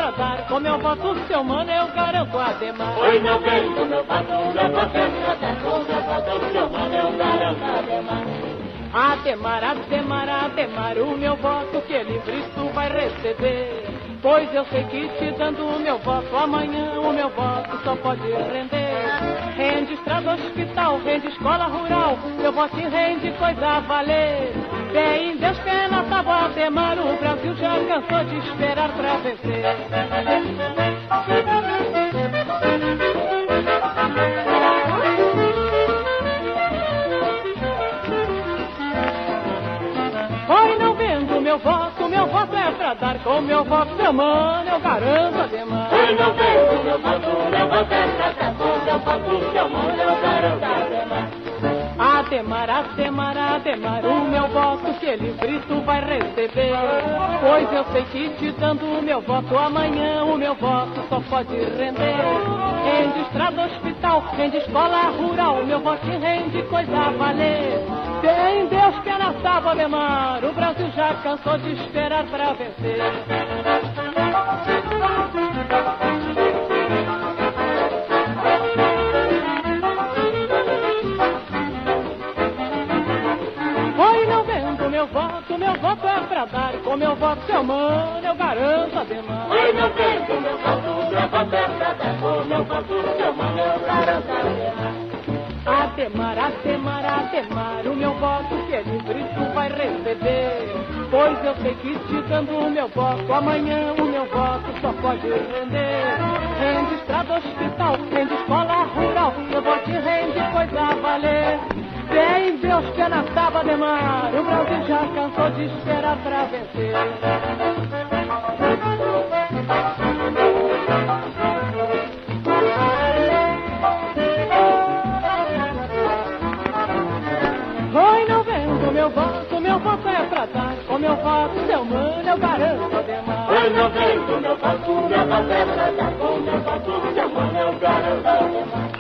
pra dar, com meu voto, seu mano, eu garanto Ademar. Foi novembro, meu voto é pra dar, com meu voto, seu mano, eu garanto Ademar. Ademar, Ademar, Ademar, o meu voto que livre tu vai receber. Pois eu sei que te dando o meu voto, amanhã o meu voto só pode render. Rende estrada, hospital, rende escola rural, meu voto rende coisa a valer. Fé em Deus que é na tábua, Ademar, o Brasil já cansou de esperar pra vencer. Foi não vendo meu voto é pra dar, com meu voto, seu mano, eu garanto Ademar. Foi novembro, meu voto é pra dar, com meu voto, seu mano, eu garanto Ademar. Ademar, Ademar, Ademar, o meu voto que livre tu vai receber. Pois eu sei que te dando o meu voto, amanhã o meu voto só pode render. Rende estrada, hospital, rende escola rural, meu voto rende coisa a valer. Tem Deus que é na tábua, Ademar, o Brasil já cansou de esperar pra vencer. Meu voto é pra dar, com meu voto, seu mano, eu garanto Ademar. Foi novembro, meu voto é pra dar, com meu voto, seu mano, eu garanto Ademar. Ademar, Ademar, Ademar, o meu voto que é livre tu vai receber. Pois eu sei que te dando o meu voto, amanhã o meu voto só pode render. Rende estrada, hospital, rende escola rural, meu voto rende coisa a valer. Tem Deus que é na tábua, Ademar, o Brasil já cansou de esperar pra vencer. Foi não vendo meu voto é pra dar, com meu voto, seu mano, eu garanto Ademar. Foi novembro, meu voto é pra dar, com meu voto, seu mano, eu garanto Ademar.